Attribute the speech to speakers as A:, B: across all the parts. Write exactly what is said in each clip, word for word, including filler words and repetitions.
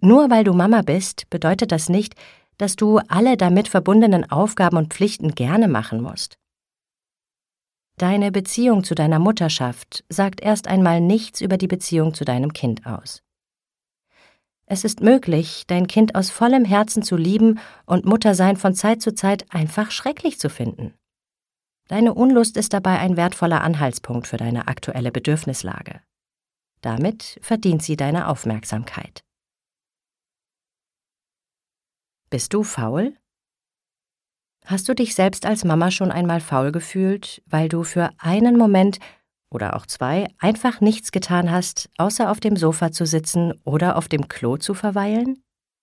A: Nur weil du Mama bist, bedeutet das nicht, dass du alle damit verbundenen Aufgaben und Pflichten gerne machen musst. Deine Beziehung zu deiner Mutterschaft sagt erst einmal nichts über die Beziehung zu deinem Kind aus. Es ist möglich, dein Kind aus vollem Herzen zu lieben und Muttersein von Zeit zu Zeit einfach schrecklich zu finden. Deine Unlust ist dabei ein wertvoller Anhaltspunkt für deine aktuelle Bedürfnislage. Damit verdient sie deine Aufmerksamkeit. Bist du faul? Hast du dich selbst als Mama schon einmal faul gefühlt, weil du für einen Moment oder auch zwei einfach nichts getan hast, außer auf dem Sofa zu sitzen oder auf dem Klo zu verweilen?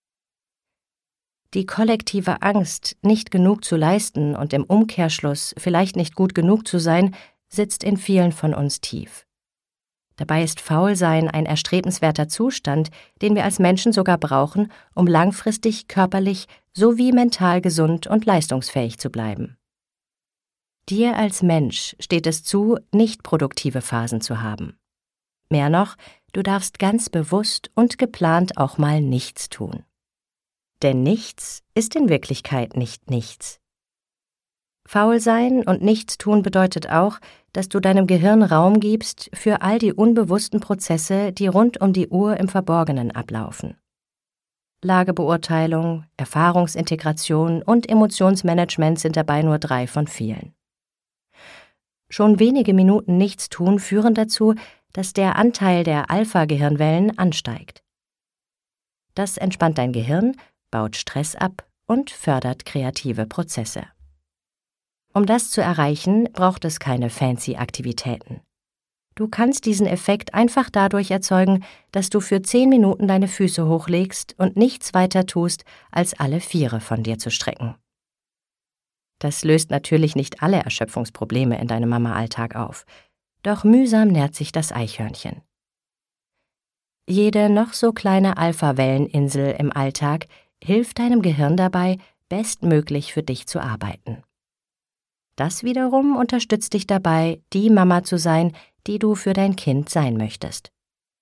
A: Die kollektive Angst, nicht genug zu leisten und im Umkehrschluss vielleicht nicht gut genug zu sein, sitzt in vielen von uns tief. Dabei ist Faulsein ein erstrebenswerter Zustand, den wir als Menschen sogar brauchen, um langfristig körperlich sowie mental gesund und leistungsfähig zu bleiben. Dir als Mensch steht es zu, nicht produktive Phasen zu haben. Mehr noch, du darfst ganz bewusst und geplant auch mal nichts tun. Denn nichts ist in Wirklichkeit nicht nichts. Faul sein und nichts tun bedeutet auch, dass du deinem Gehirn Raum gibst für all die unbewussten Prozesse, die rund um die Uhr im Verborgenen ablaufen. Lagebeurteilung, Erfahrungsintegration und Emotionsmanagement sind dabei nur drei von vielen. Schon wenige Minuten Nichtstun führen dazu, dass der Anteil der Alpha-Gehirnwellen ansteigt. Das entspannt dein Gehirn, baut Stress ab und fördert kreative Prozesse. Um das zu erreichen, braucht es keine fancy Aktivitäten. Du kannst diesen Effekt einfach dadurch erzeugen, dass du für zehn Minuten deine Füße hochlegst und nichts weiter tust, als alle Viere von dir zu strecken. Das löst natürlich nicht alle Erschöpfungsprobleme in deinem Mama-Alltag auf, doch mühsam nährt sich das Eichhörnchen. Jede noch so kleine Alpha-Welleninsel im Alltag hilft deinem Gehirn dabei, bestmöglich für dich zu arbeiten. Das wiederum unterstützt dich dabei, die Mama zu sein, die du für dein Kind sein möchtest.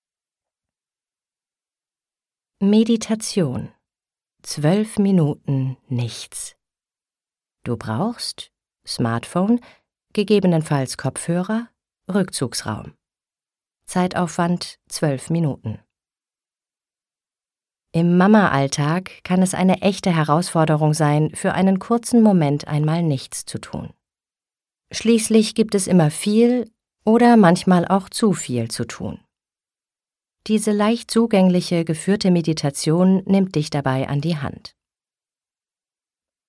A: Meditation. Zwölf Minuten nichts. Du brauchst Smartphone, gegebenenfalls Kopfhörer, Rückzugsraum. Zeitaufwand zwölf Minuten. Im Mama-Alltag kann es eine echte Herausforderung sein, für einen kurzen Moment einmal nichts zu tun. Schließlich gibt es immer viel oder manchmal auch zu viel zu tun. Diese leicht zugängliche, geführte Meditation nimmt dich dabei an die Hand.